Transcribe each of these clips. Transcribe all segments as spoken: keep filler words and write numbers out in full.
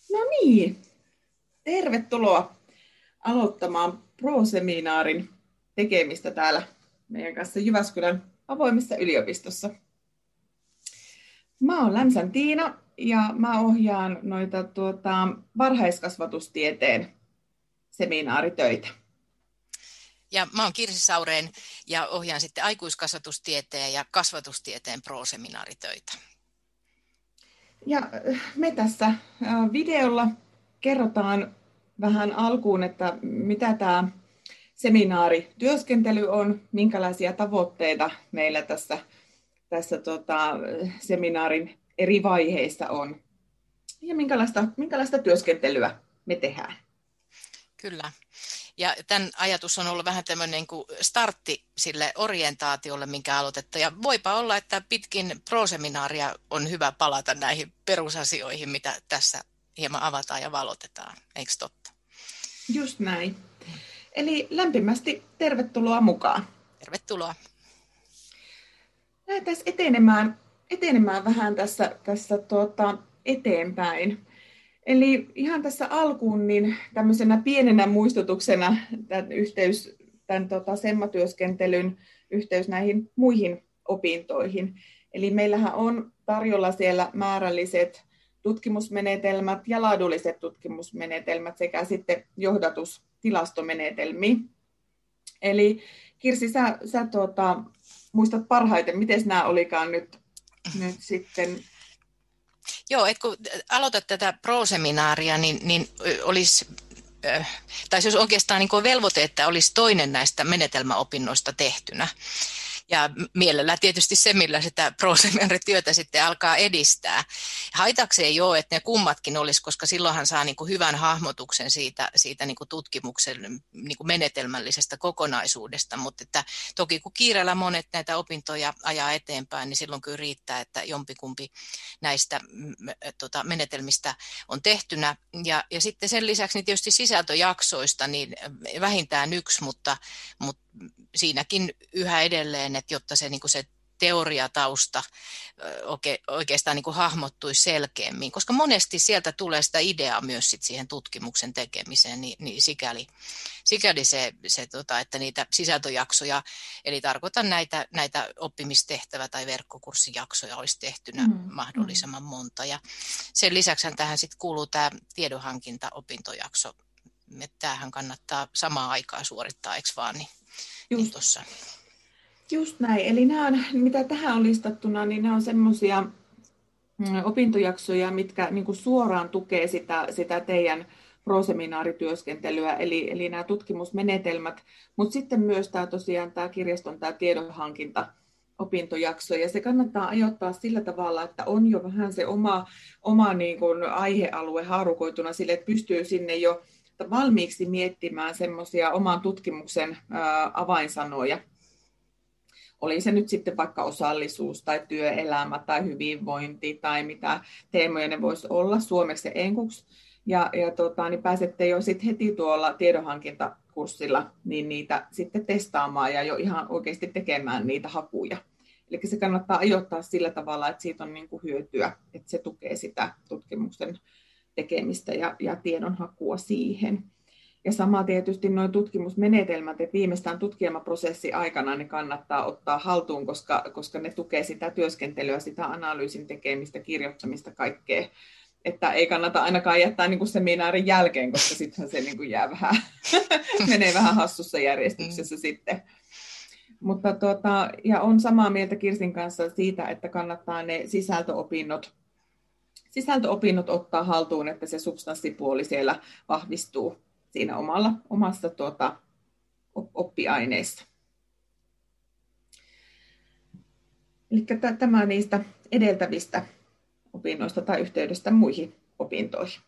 No niin, tervetuloa aloittamaan Pro-seminaarin tekemistä täällä meidän kanssa Jyväskylän avoimessa yliopistossa. Mä oon Lämsän Tiina ja mä ohjaan noita tuota, varhaiskasvatustieteen seminaaritöitä. Ja mä oon Kirsi Saureen ja ohjaan sitten aikuiskasvatustieteen ja kasvatustieteen pro-seminaaritöitä. Ja me tässä videolla kerrotaan vähän alkuun, että mitä tämä seminaarityöskentely on, minkälaisia tavoitteita meillä tässä, tässä tota, seminaarin eri vaiheissa on ja minkälaista, minkälaista työskentelyä me tehdään. Kyllä. Ja tämän ajatus on ollut vähän tämmöinen kuin startti sille orientaatiolle, minkä aloitetta. Ja voipa olla, että pitkin pro-seminaaria on hyvä palata näihin perusasioihin, mitä tässä hieman avataan ja valotetaan. Eikö totta? Just näin. Eli lämpimästi tervetuloa mukaan. Tervetuloa. Lähdetään etenemään, etenemään vähän tässä, tässä tuota, eteenpäin. Eli ihan tässä alkuun niin tämmöisenä pienenä muistutuksena tämän yhteys, tämän tota, semmatyöskentelyn yhteys näihin muihin opintoihin. Eli meillähän on tarjolla siellä määrälliset tutkimusmenetelmät ja laadulliset tutkimusmenetelmät sekä sitten johdatustilastomenetelmiä. Eli Kirsi, sä, sä tuota, muistat parhaiten, miten nämä olikaan nyt, nyt sitten. Joo, että kun aloitat tätä pro-seminaaria, niin, niin olisi, tai siis oikeastaan niin velvoite, että olisi toinen näistä menetelmäopinnoista tehtynä. Ja mielellään tietysti se, millä sitä pro-seminaarityötä sitten alkaa edistää. Haitaksi ei ole, että ne kummatkin olisi, koska silloinhan saa niin kuin hyvän hahmotuksen siitä, siitä niin kuin tutkimuksen niin kuin menetelmällisestä kokonaisuudesta. Mutta että toki kun kiireellä monet näitä opintoja ajaa eteenpäin, niin silloin kyllä riittää, että jompikumpi näistä tota, menetelmistä on tehtynä. Ja, ja sitten sen lisäksi niin tietysti sisältöjaksoista niin vähintään yksi, mutta, mutta siinäkin yhä edelleen, että jotta se, niin kuin se teoriatausta oike, oikeastaan niin kuin hahmottuisi selkeämmin, koska monesti sieltä tulee sitä ideaa myös sit siihen tutkimuksen tekemiseen, niin, niin sikäli, sikäli se, se tota, että niitä sisältöjaksoja, eli tarkoitan näitä, näitä oppimistehtävä- tai verkkokurssijaksoja olisi tehtynä mm, mahdollisimman mm. monta. Ja sen lisäksi tähän sitten kuuluu tämä tiedonhankinta-opintojakso, että tämähän kannattaa samaan aikaan suorittaa, eikö vaan, niin Just, tossa. just näin. Eli nämä on, mitä tähän on listattuna, niin nämä on semmoisia opintojaksoja, mitkä niin kuin suoraan tukee sitä, sitä teidän pro-seminaarityöskentelyä, eli, eli nämä tutkimusmenetelmät, mutta sitten myös tämä tosiaan tämä kirjaston tämä tiedonhankinta opintojakso, ja se kannattaa ajoittaa sillä tavalla, että on jo vähän se oma, oma niin kuin aihealue haarukoituna sille, että pystyy sinne jo valmiiksi miettimään semmoisia oman tutkimuksen ää, avainsanoja. Oli se nyt sitten vaikka osallisuus tai työelämä tai hyvinvointi tai mitä teemoja ne voisi olla suomeksi ja enkuksi. Ja, ja tota, niin pääsette jo sitten heti tuolla tiedonhankintakurssilla niin niitä sitten testaamaan ja jo ihan oikeasti tekemään niitä hakuja. Eli se kannattaa ajoittaa sillä tavalla, että siitä on niin kuin hyötyä, että se tukee sitä tutkimuksen tekemistä ja, ja tiedonhakua siihen. Ja sama tietysti nuo tutkimusmenetelmät, että viimeistään tutkielmaprosessin aikana ne kannattaa ottaa haltuun, koska, koska ne tukee sitä työskentelyä, sitä analyysin tekemistä, kirjoittamista, kaikkea. Että ei kannata ainakaan jättää niin kuin seminaarin jälkeen, koska sittenhän se niin kuin jää vähän, menee vähän hassussa järjestyksessä mm. sitten. Mutta tuota, ja on samaa mieltä Kirsin kanssa siitä, että kannattaa ne sisältöopinnot Sisältöopinnot ottaa haltuun, että se substanssipuoli siellä vahvistuu siinä omalla, omassa tuota, oppiaineessa. Eli tämä niistä edeltävistä opinnoista tai yhteydestä muihin opintoihin.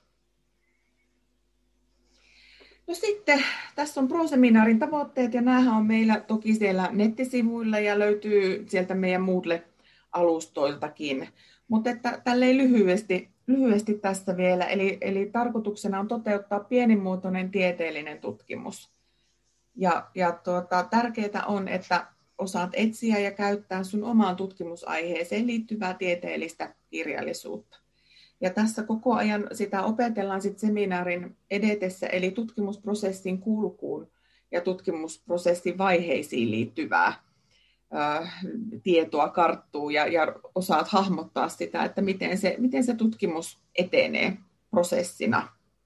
No sitten tässä on pro-seminaarin tavoitteet ja nämähän on meillä toki siellä nettisivuilla ja löytyy sieltä meidän Moodle-alustoiltakin. Mutta että tälleen lyhyesti, lyhyesti tässä vielä, eli, eli tarkoituksena on toteuttaa pienimuotoinen tieteellinen tutkimus. Ja, ja tuota, tärkeää on, että osaat etsiä ja käyttää sun omaan tutkimusaiheeseen liittyvää tieteellistä kirjallisuutta. Ja tässä koko ajan sitä opetellaan sit seminaarin edetessä, eli tutkimusprosessin kulkuun ja tutkimusprosessin vaiheisiin liittyvää ää, tietoa karttuu ja, ja osaat hahmottaa sitä, että miten se, miten se tutkimus etenee prosessina.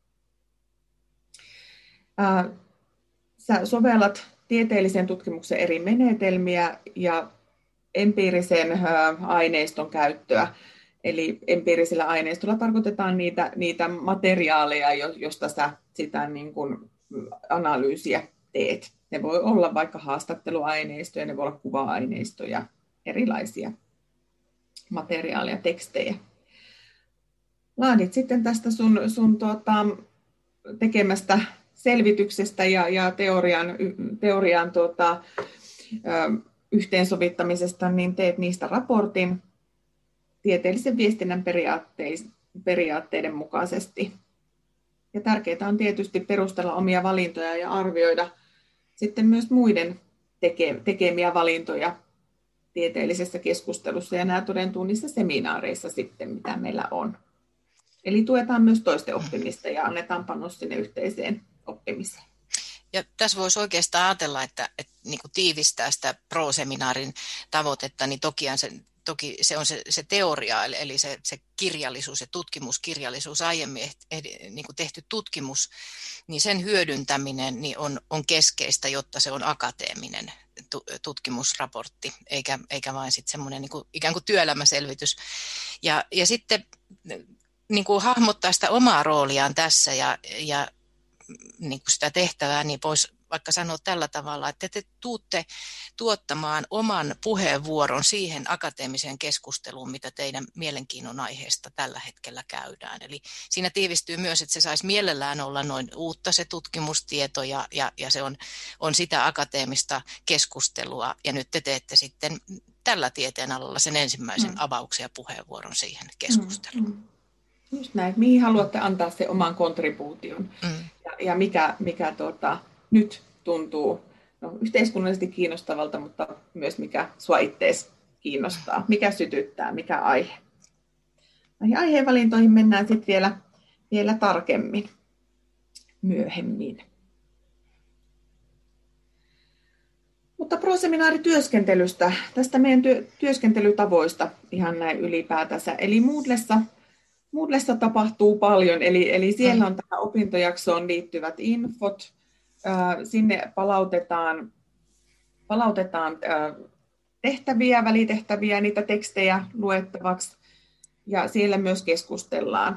Ää, sä sovellat tieteellisen tutkimuksen eri menetelmiä ja empiirisen ää, aineiston käyttöä. Eli empiirisellä aineistolla tarkoitetaan niitä, niitä materiaaleja, joista sä sitä niin kuin analyysiä teet. Ne voi olla vaikka haastatteluaineistoja, ne voi olla kuva-aineistoja, erilaisia materiaaleja, tekstejä. Laadit sitten tästä sun, sun tuota, tekemästä selvityksestä ja, ja teorian, teorian tuota, ö, yhteensovittamisesta, niin teet niistä raportin tieteellisen viestinnän periaatteiden mukaisesti. Ja tärkeää on tietysti perustella omia valintoja ja arvioida sitten myös muiden teke, tekemiä valintoja tieteellisessä keskustelussa, ja nämä todentuu niissä seminaareissa sitten, mitä meillä on. Eli tuetaan myös toisten oppimista ja annetaan panos sinne yhteiseen oppimiseen. Ja tässä voisi oikeastaan ajatella, että, että niin kuin tiivistää sitä pro-seminaarin tavoitetta, niin tokihan se, toki se on se, se teoria, eli se, se kirjallisuus ja tutkimuskirjallisuus, aiemmin niin kuin tehty tutkimus, niin sen hyödyntäminen niin on, on keskeistä, jotta se on akateeminen tutkimusraportti, eikä, eikä vain sitten semmoinen niin kuin, ikään kuin työelämäselvitys. Ja, ja sitten niin kuin hahmottaa sitä omaa rooliaan tässä ja, ja niin kuin sitä tehtävää, niin voisi vaikka sanoa tällä tavalla, että te tuutte tuottamaan oman puheenvuoron siihen akateemiseen keskusteluun, mitä teidän mielenkiinnon aiheesta tällä hetkellä käydään. Eli siinä tiivistyy myös, että se saisi mielellään olla noin uutta se tutkimustieto ja, ja, ja se on, on sitä akateemista keskustelua. Ja nyt te teette sitten tällä tieteen alalla sen ensimmäisen mm. avauksen ja puheenvuoron siihen keskusteluun. Mm, mm. Just näin, mihin haluatte antaa se oman kontribuution mm. ja, ja mikä, mikä tuota, nyt tuntuu no, yhteiskunnallisesti kiinnostavalta, mutta myös mikä sua ittees kiinnostaa, mikä sytyttää, mikä aihe. Näihin aiheenvalintoihin mennään sitten vielä, vielä tarkemmin myöhemmin. Mutta pro-seminaarityöskentelystä, tästä meidän työ, työskentelytavoista ihan näin ylipäätänsä. Eli Moodlessa Moodlessa tapahtuu paljon, eli, eli siellä on tähän opintojaksoon liittyvät infot. Sinne palautetaan, palautetaan tehtäviä, välitehtäviä, niitä tekstejä luettavaksi, ja siellä myös keskustellaan.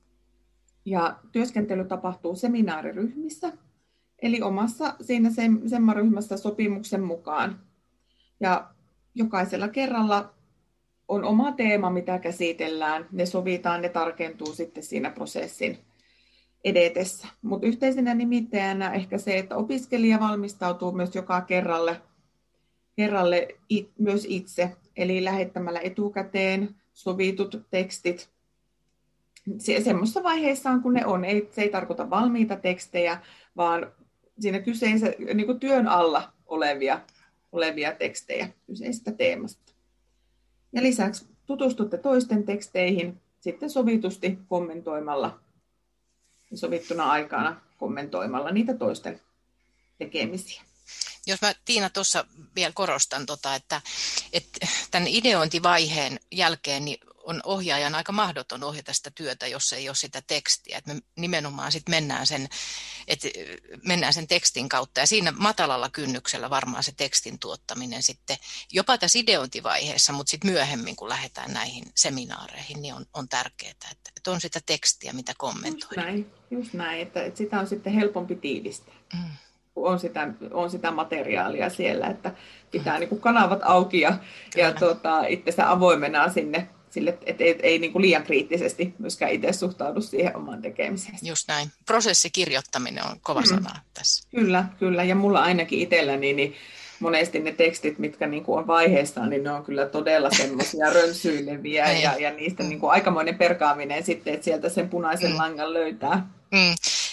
Ja työskentely tapahtuu seminaariryhmissä, eli omassa siinä semmaryhmässä sopimuksen mukaan. Ja jokaisella kerralla on oma teema, mitä käsitellään. Ne sovitaan, ne tarkentuu sitten siinä prosessin edetessä. Mutta yhteisenä nimittäjänä ehkä se, että opiskelija valmistautuu myös joka kerralle, kerralle it, myös itse. Eli lähettämällä etukäteen sovitut tekstit. Se, semmoisessa vaiheessa, kun ne on. Ei, se ei tarkoita valmiita tekstejä, vaan siinä kyseisessä niin kuin työn alla olevia, olevia tekstejä kyseisestä teemasta. Ja lisäksi tutustutte toisten teksteihin sitten sovitusti kommentoimalla, sovittuna aikana kommentoimalla niitä toisten tekemisiä. Jos mä Tiina tuossa vielä korostan, tota, että, että tämän ideointivaiheen jälkeen niin on ohjaajan aika mahdoton ohjata sitä työtä, jos ei ole sitä tekstiä. Että me nimenomaan sit mennään, sen, että mennään sen tekstin kautta ja siinä matalalla kynnyksellä varmaan se tekstin tuottaminen sitten jopa tässä ideointivaiheessa, mutta sitten myöhemmin kun lähdetään näihin seminaareihin, niin on, on tärkeää, että, että on sitä tekstiä, mitä kommentoida. Just näin, just näin että, että sitä on sitten helpompi tiivistää. Mm. On sitä, on sitä materiaalia siellä, että pitää mm. niin kuin kanavat auki ja, ja tuota, itsensä avoimena sinne, sille, että ei, ei niin kuin liian kriittisesti myöskään itse suhtaudu siihen omaan tekemiseen. Just näin. Prosessikirjoittaminen on kova mm. sana tässä. Kyllä, kyllä. Ja mulla ainakin itselläni niin monesti ne tekstit, mitkä niin kuin on vaiheessaan, niin ne on kyllä todella semmoisia rönsyileviä ja, ja niistä niin kuin aikamoinen perkaaminen sitten, että sieltä sen punaisen mm. langan löytää. Mm.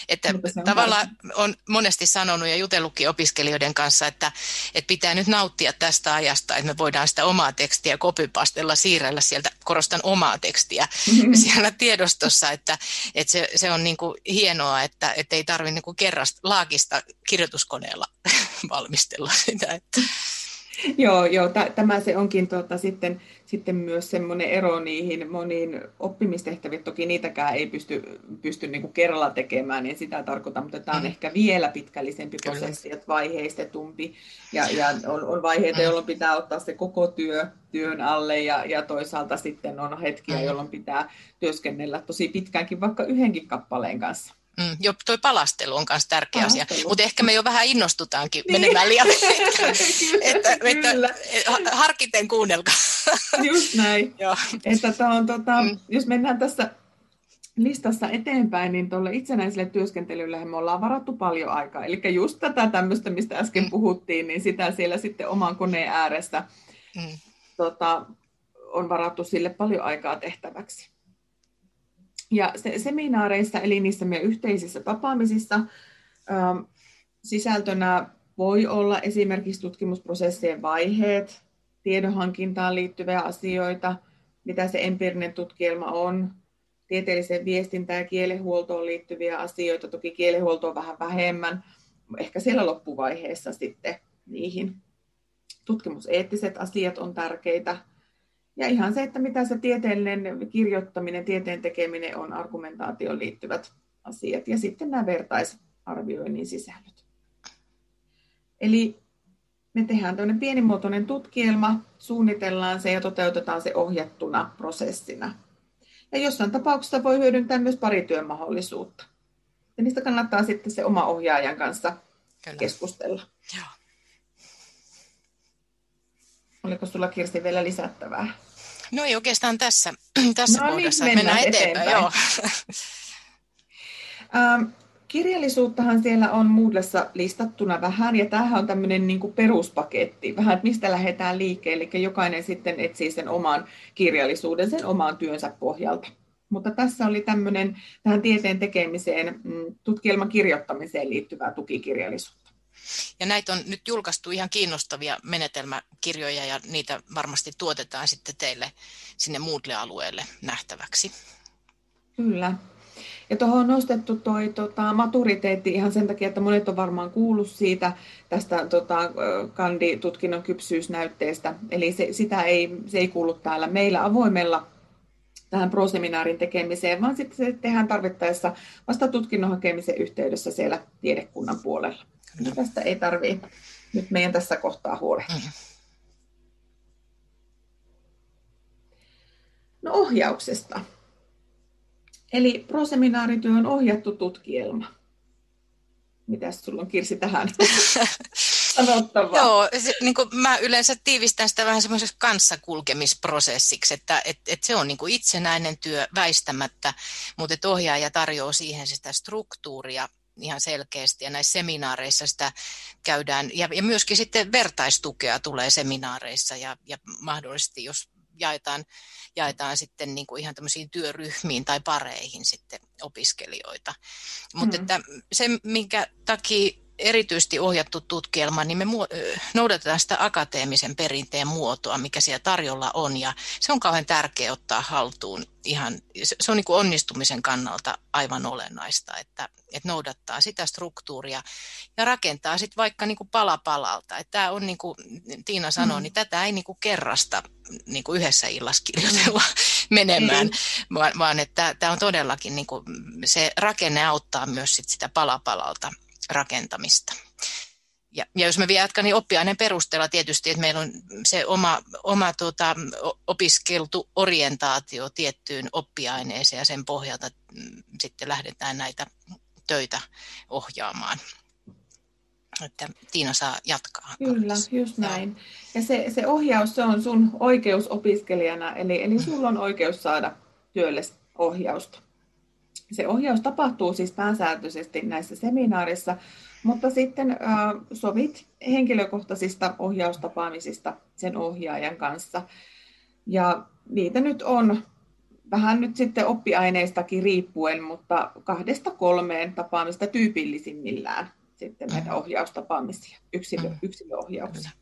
että tavallaan on monesti sanonut ja jutellutkin opiskelijoiden kanssa, että, että pitää nyt nauttia tästä ajasta, että me voidaan sitä omaa tekstiä copypastella siirrellä sieltä, korostan omaa tekstiä mm-hmm. siellä tiedostossa, että, että se, se on niin kuin hienoa, että, että ei tarvitse niin kuin kerrasta laakista kirjoituskoneella valmistella sitä. Että. Joo, joo t- tämä se onkin tuota, sitten, sitten myös semmoinen ero niihin moniin oppimistehtäviin. Toki niitäkään ei pysty, pysty niin kuin kerralla tekemään, niin sitä tarkoitan, mutta tämä on mm. ehkä vielä pitkällisempi prosessi, että vaiheistetumpi. Ja, ja on, on vaiheita, jolloin pitää ottaa se koko työ työn alle ja, ja toisaalta sitten on hetkiä, mm. jolloin pitää työskennellä tosi pitkäänkin vaikka yhdenkin kappaleen kanssa. Mm, jo tuo palastelu on myös tärkeä palastelu. Asia, mutta ehkä me jo vähän innostutaankin niin. menemään liian että, että, että harkiten kuunnelkaa. Just näin. että on, tota, mm. Jos mennään tässä listassa eteenpäin, niin tuolle itsenäiselle työskentelylle me ollaan varattu paljon aikaa. Eli just tätä tämmöistä, mistä äsken mm. puhuttiin, niin sitä siellä sitten oman koneen ääressä mm. tota, on varattu sille paljon aikaa tehtäväksi. Ja se, seminaareissa, eli niissä meidän yhteisissä tapaamisissa, ähm, sisältönä voi olla esimerkiksi tutkimusprosessien vaiheet, tiedonhankintaan liittyviä asioita, mitä se empiirinen tutkielma on, tieteelliseen viestintään ja kielenhuoltoon liittyviä asioita, toki kielenhuolto on vähän vähemmän, ehkä siellä loppuvaiheessa sitten niihin. Tutkimuseettiset asiat on tärkeitä. Ja ihan se, että mitä se tieteellinen kirjoittaminen, tieteen tekeminen on, argumentaatioon liittyvät asiat. Ja sitten nämä vertaisarvioinnin sisällöt. Eli me tehdään tämmöinen pienimuotoinen tutkielma, suunnitellaan se ja toteutetaan se ohjattuna prosessina. Ja jossain tapauksessa voi hyödyntää myös parityön mahdollisuutta. Ja niistä kannattaa sitten se oma ohjaajan kanssa Kyllä. keskustella. Joo. Oliko sulla, Kirsi, vielä lisättävää? No ei oikeastaan tässä, tässä no kohdassa. Niin, mennään, mennään eteenpäin. eteenpäin. Joo. ähm, kirjallisuuttahan siellä on Moodlessa listattuna vähän, ja tämähän on tämmöinen niin kuin peruspaketti, vähän, että mistä lähdetään liikkeelle, eli jokainen sitten etsii sen oman kirjallisuuden, sen oman työnsä pohjalta. Mutta tässä oli tämmöinen tähän tieteen tekemiseen, tutkielman kirjoittamiseen liittyvää tukikirjallisuutta. Ja näitä on nyt julkaistu ihan kiinnostavia menetelmäkirjoja ja niitä varmasti tuotetaan sitten teille sinne Moodle-alueelle nähtäväksi. Kyllä. Ja tuohon on nostettu toi tota, maturiteetti ihan sen takia, että monet on varmaan kuullut siitä tästä tota, kanditutkinnon kypsyysnäytteestä. Eli se, sitä ei, se ei kuulu täällä meillä avoimella tähän proseminaarin tekemiseen, vaan sitten se tehdään tarvittaessa vasta tutkinnon hakemisen yhteydessä siellä tiedekunnan puolella. Ja tästä ei tarvitse nyt meidän tässä kohtaa huolehtia. Mm. No ohjauksesta. Eli proseminaarityö on ohjattu tutkielma. Mitäs sulla on, Kirsi, tähän sanottavaa? Joo, se, niin kuin mä yleensä tiivistän sitä vähän semmoiseksi kanssakulkemisprosessiksi, että et, et se on niin kuin itsenäinen työ väistämättä, mutta että ohjaaja tarjoaa siihen sitä struktuuria ihan selkeästi, ja näissä seminaareissa sitä käydään, ja, ja myöskin sitten vertaistukea tulee seminaareissa, ja, ja mahdollisesti jos jaetaan, jaetaan sitten niin kuin ihan tämmöisiin työryhmiin tai pareihin sitten opiskelijoita. Mutta mm. että se, minkä takia erityisesti ohjattu tutkielma, niin me noudatetaan sitä akateemisen perinteen muotoa, mikä siellä tarjolla on, ja se on kauhean tärkeä ottaa haltuun ihan, se on niin kuin onnistumisen kannalta aivan olennaista, että, että noudattaa sitä struktuuria ja rakentaa sitten vaikka niin kuin pala palalta. Että tämä on, niin kuin Tiina sanoi, mm. niin tätä ei niin kuin kerrasta niin kuin yhdessä illassa kirjoitella mm. menemään, mm. vaan, vaan että tämä on todellakin, niin kuin, se rakenne auttaa myös sit sitä pala palalta rakentamista. Ja, ja jos mä vielä jatkan, niin oppiaineen perusteella tietysti, että meillä on se oma, oma tuota, opiskeltu orientaatio tiettyyn oppiaineeseen, ja sen pohjalta mm, sitten lähdetään näitä töitä ohjaamaan. Että Tiina saa jatkaa. Kyllä, just näin. Ja se, se ohjaus, se on sun oikeus opiskelijana, eli, eli sulla on oikeus saada työlle ohjausta. Se ohjaus tapahtuu siis pääsääntöisesti näissä seminaarissa, mutta sitten äh, sovit henkilökohtaisista ohjaustapaamisista sen ohjaajan kanssa. Ja niitä nyt on vähän nyt sitten oppiaineistakin riippuen, mutta kahdesta kolmeen tapaamista tyypillisimmillään sitten näitä Mm. ohjaustapaamisia, yksilö, Mm. yksilöohjauksia.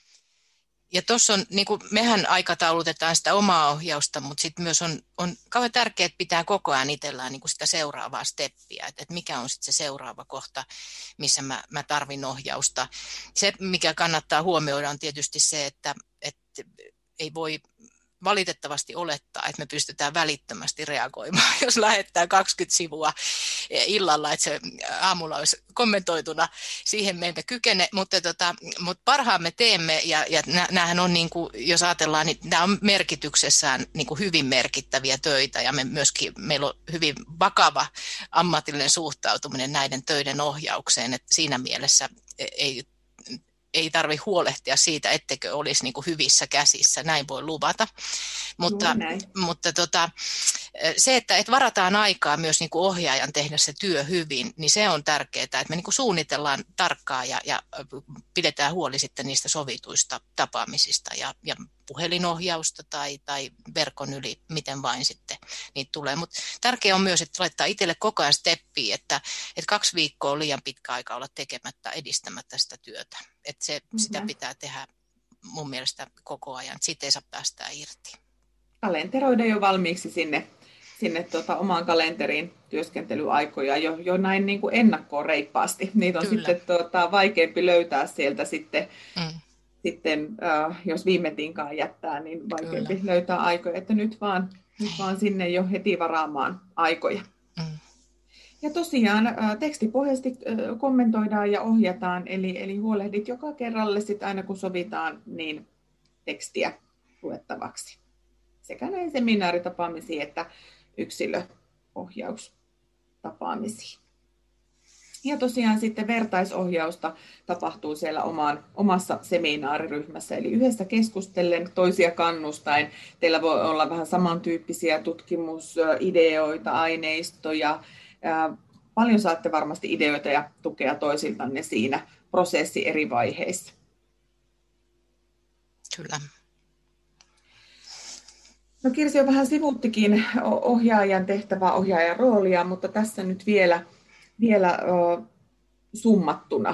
Ja tuossa on, niin kuin mehän aikataulutetaan sitä omaa ohjausta, mutta sitten myös on, on kauhean tärkeää, että pitää koko ajan itsellään niin kuin sitä seuraavaa steppiä, että, että mikä on sitten se seuraava kohta, missä mä, mä tarvin ohjausta. Se, mikä kannattaa huomioida, on tietysti se, että, että ei voi valitettavasti olettaa, että me pystytään välittömästi reagoimaan, jos lähettää kaksikymmentä sivua illalla, että se aamulla olisi kommentoituna. Siihen me emme kykene, mutta, tota, mutta parhaan me teemme, ja, ja näähän on, niin kuin, jos ajatellaan, niin nämä on merkityksessään niin kuin hyvin merkittäviä töitä, ja me myöskin, meillä on hyvin vakava ammatillinen suhtautuminen näiden töiden ohjaukseen, että siinä mielessä ei ei tarvitse huolehtia siitä, ettekö olisi niin kuin hyvissä käsissä, näin voi luvata. Mutta, mutta tota, se, että, että varataan aikaa myös niin kuin ohjaajan tehdä se työ hyvin, niin se on tärkeää, että me niin kuin suunnitellaan tarkkaan ja, ja pidetään huoli sitten niistä sovituista tapaamisista ja, ja puhelinohjausta tai, tai verkon yli, miten vain sitten niitä tulee. Mutta tärkeää on myös, että laittaa itselle koko ajan steppiä, että, että kaksi viikkoa on liian pitkä aika olla tekemättä, edistämättä sitä työtä. Että se, mm-hmm. sitä pitää tehdä mun mielestä koko ajan, että siitä ei saa päästää irti. Kalenteroida jo valmiiksi sinne, sinne tuota, omaan kalenteriin työskentelyaikoja jo, jo näin niin kuin ennakkoon reippaasti. Niitä on Kyllä. sitten tuota, vaikeampi löytää sieltä sitten, mm. sitten äh, jos viime tinkaan jättää, niin vaikeampi Kyllä. löytää aikoja, että nyt vaan, nyt vaan sinne jo heti varaamaan aikoja. Mm. Ja tosiaan äh, tekstipohjaisesti äh, kommentoidaan ja ohjataan, eli, eli huolehdit joka kerralle sit aina kun sovitaan, niin tekstiä luettavaksi. Sekä näin seminaaritapaamisiin että yksilöohjaustapaamisiin. Ja tosiaan sitten vertaisohjausta tapahtuu siellä oman, omassa seminaariryhmässä, eli yhdessä keskustellen, toisia kannustain. Teillä voi olla vähän samantyyppisiä tutkimusideoita, aineistoja. Paljon saatte varmasti ideoita ja tukea toisiltanne siinä prosessi eri vaiheissa. Kyllä. No Kirsi on vähän sivuttikin ohjaajan tehtävää, ohjaajan roolia, mutta tässä nyt vielä, vielä uh, summattuna.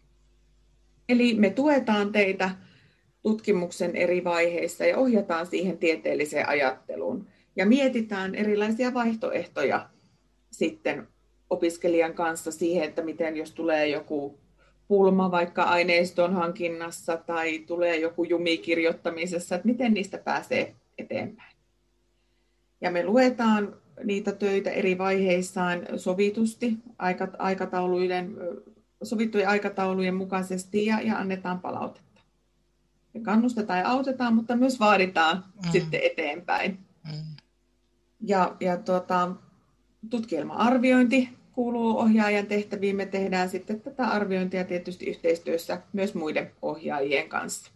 Eli me tuetaan teitä tutkimuksen eri vaiheissa ja ohjataan siihen tieteelliseen ajatteluun. Ja mietitään erilaisia vaihtoehtoja sitten opiskelijan kanssa siihen, että miten jos tulee joku pulma vaikka aineiston hankinnassa tai tulee joku jumi kirjoittamisessa, että miten niistä pääsee eteenpäin. Ja me luetaan niitä töitä eri vaiheissaan sovitusti, aikataulujen, sovittujen aikataulujen mukaisesti ja, ja annetaan palautetta. Me kannustetaan ja autetaan, mutta myös vaaditaan mm. sitten eteenpäin. Mm. Ja, ja tuota, tutkielma-arviointi kuuluu ohjaajan tehtäviin. Me tehdään sitten tätä arviointia tietysti yhteistyössä myös muiden ohjaajien kanssa.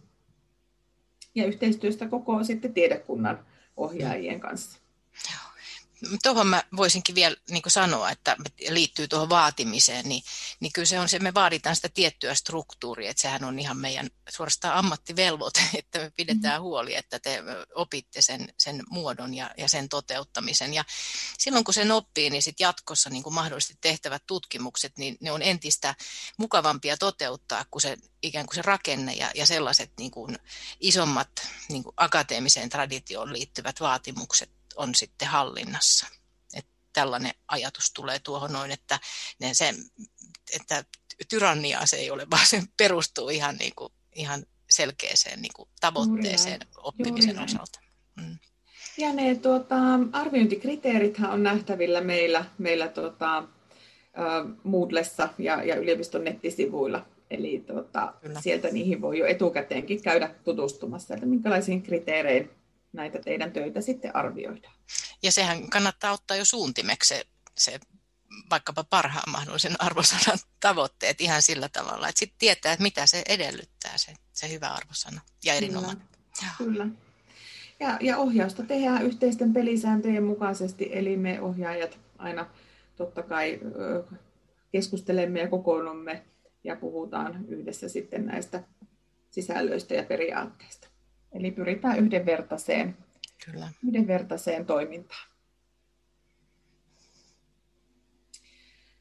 Ja yhteistyöstä koko sitten tiedekunnan ohjaajien kanssa. Tuohon mä voisinkin vielä niin kuin sanoa, että liittyy tuohon vaatimiseen, niin, niin kyllä se on se, me vaaditaan sitä tiettyä struktuuria, että sehän on ihan meidän suorastaan ammattivelvoite, että me pidetään huoli, että te opitte sen, sen muodon ja, ja sen toteuttamisen. Ja silloin kun sen oppii, niin sitten jatkossa niin kuin mahdollisesti tehtävät tutkimukset, niin ne on entistä mukavampia toteuttaa kuin se ikään kuin se rakenne ja, ja sellaiset niin kuin isommat niin kuin akateemiseen traditioon liittyvät vaatimukset on sitten hallinnassa. Että tällainen ajatus tulee tuohon noin, että, ne sen, että tyranniaa se ei ole, vaan se perustuu ihan, niin kuin, ihan selkeäseen niin kuin tavoitteeseen oppimisen osalta. Mm. Ja ne tuota, arviointikriteerithän on nähtävillä meillä, meillä tuota, Moodlessa ja, ja yliopiston nettisivuilla. Eli tuota, sieltä niihin voi jo etukäteenkin käydä tutustumassa, että minkälaisiin kriteerein näitä teidän töitä sitten arvioidaan. Ja sehän kannattaa ottaa jo suuntimeksi se, se vaikkapa parhaan mahdollisen arvosanan tavoitteet ihan sillä tavalla, että sitten tietää, että mitä se edellyttää, se, se hyvä arvosana ja erinomainen. Kyllä. Kyllä. Ja, ja ohjausta tehdään yhteisten pelisääntöjen mukaisesti, eli me ohjaajat aina totta kai keskustelemme ja kokoonnumme ja puhutaan yhdessä sitten näistä sisällöistä ja periaatteista. Eli pyritään yhdenvertaiseen, Kyllä. yhdenvertaiseen toimintaan.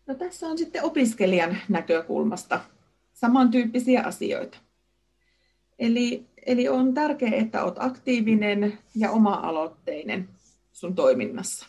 No, tässä on sitten opiskelijan näkökulmasta samantyyppisiä asioita. Eli, eli on tärkeää, että olet aktiivinen ja oma-aloitteinen sun toiminnassa.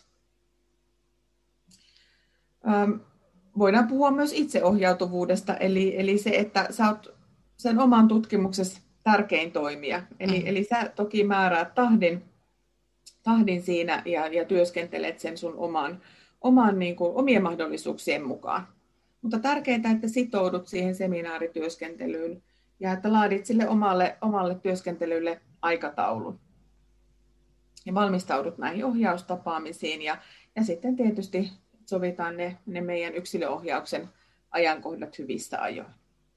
Ähm, voidaan puhua myös itseohjautuvuudesta, eli, eli se, että sä oot sen oman tutkimuksessa tärkein toimija. Eli, mm. eli sä toki määräät tahdin, tahdin siinä ja, ja työskentelet sen sun oman, oman, niin kuin, omien mahdollisuuksien mukaan. Mutta tärkeintä, että sitoudut siihen seminaarityöskentelyyn ja että laadit sille omalle, omalle työskentelylle aikataulun. Ja valmistaudut näihin ohjaustapaamisiin ja, ja sitten tietysti sovitaan ne, ne meidän yksilöohjauksen ajankohdat hyvissä ajoin.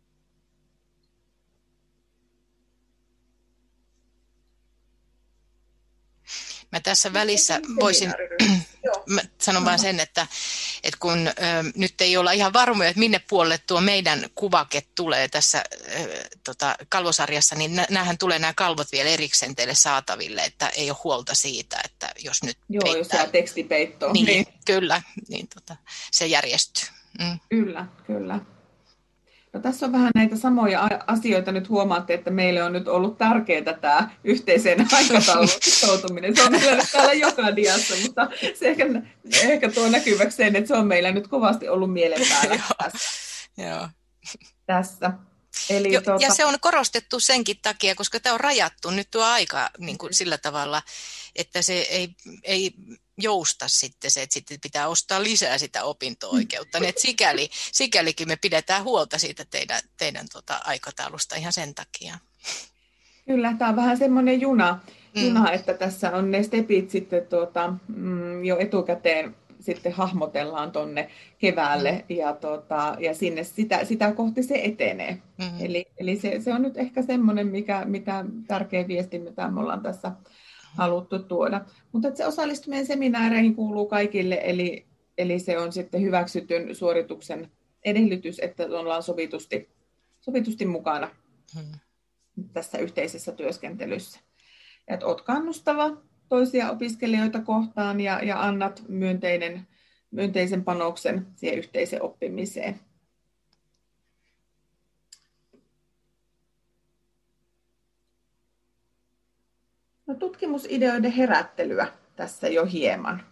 Mä tässä välissä voisin, mä sanon vaan sen, että, että kun ö, nyt ei olla ihan varmoja, että minne puolelle tuo meidän kuvake tulee tässä ö, tota, kalvosarjassa, niin näähän tulee nämä kalvot vielä erikseen teille saataville, että ei ole huolta siitä, että jos nyt Joo, peittää. Jos jää tekstipeittoon. Niin, niin. Kyllä, niin tota, se järjestyy. Mm. Kyllä, kyllä. No, tässä on vähän näitä samoja asioita. Nyt huomaatte, että meille on nyt ollut tärkeää tämä yhteiseen aikataulun sitoutuminen. Se on meillä nyt täällä joka diassa, mutta se ehkä, ehkä tuo näkyväksi sen, että se on meillä nyt kovasti ollut mielen päällä tässä. Joo. tässä. Eli jo, tuota... Ja se on korostettu senkin takia, koska tämä on rajattu nyt tuo aika niin kuin sillä tavalla, että se ei, ei jousta sitten se, että sitten pitää ostaa lisää sitä opinto-oikeutta. Niin, että sikäli, sikälikin me pidetään huolta siitä teidän, teidän tuota aikataulusta ihan sen takia. Kyllä, tämä on vähän semmoinen juna, mm. juna että tässä on ne stepit sitten tuota, mm, jo etukäteen sitten hahmotellaan tuonne keväälle mm. ja, tuota, ja sinne sitä, sitä kohti se etenee. Mm. Eli, eli se, se on nyt ehkä semmoinen, mikä, mitä tärkeä viesti, mitä me ollaan tässä haluttu tuoda. Mutta se osallistuminen seminaareihin kuuluu kaikille, eli, eli se on sitten hyväksytyn suorituksen edellytys, että ollaan sovitusti, sovitusti mukana hmm. tässä yhteisessä työskentelyssä. Ja että olet kannustava toisia opiskelijoita kohtaan ja, ja annat myönteinen, myönteisen panoksen siihen yhteiseen oppimiseen. No, tutkimusideoiden herättelyä tässä jo hieman.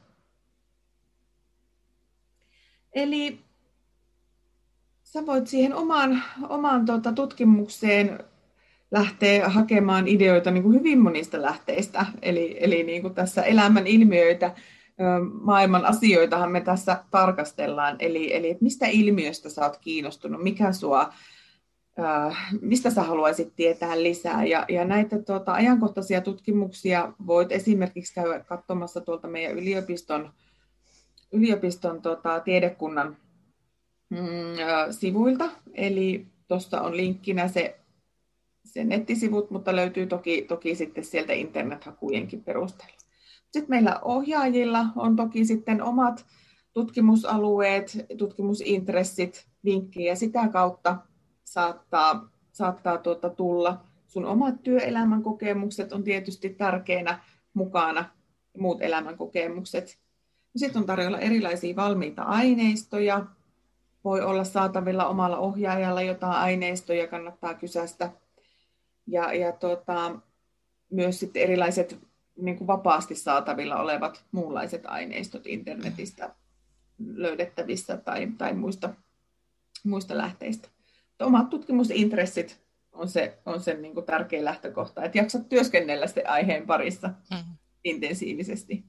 Eli sä voit siihen omaan, omaan tuota, tutkimukseen lähteä hakemaan ideoita niin kuin hyvin monista lähteistä. Eli, eli niin kuin tässä elämän ilmiöitä, maailman asioitahan me tässä tarkastellaan. Eli, eli mistä ilmiöstä sä oot kiinnostunut, mikä sua... mistä sä haluaisit tietää lisää. Ja, ja näitä tuota, ajankohtaisia tutkimuksia voit esimerkiksi käydä katsomassa tuolta meidän yliopiston, yliopiston tuota, tiedekunnan mm, sivuilta. Eli tuossa on linkkinä se, se nettisivut, mutta löytyy toki, toki sitten sieltä internethakujenkin perusteella. Sitten meillä ohjaajilla on toki sitten omat tutkimusalueet, tutkimusintressit, vinkkejä sitä kautta. Saattaa, saattaa tuota tulla. Sun omat työelämän kokemukset on tietysti tärkeänä mukana, muut elämän kokemukset. Sitten on tarjolla erilaisia valmiita aineistoja. Voi olla saatavilla omalla ohjaajalla jotain aineistoja, kannattaa kysästä. Ja, ja tuota, myös sitten erilaiset niin kuin vapaasti saatavilla olevat muunlaiset aineistot internetistä löydettävissä tai, tai muista, muista lähteistä. Omat tutkimusintressit on se, on se niin kuin tärkeä lähtökohta, että jaksat työskennellä sen aiheen parissa mm. intensiivisesti.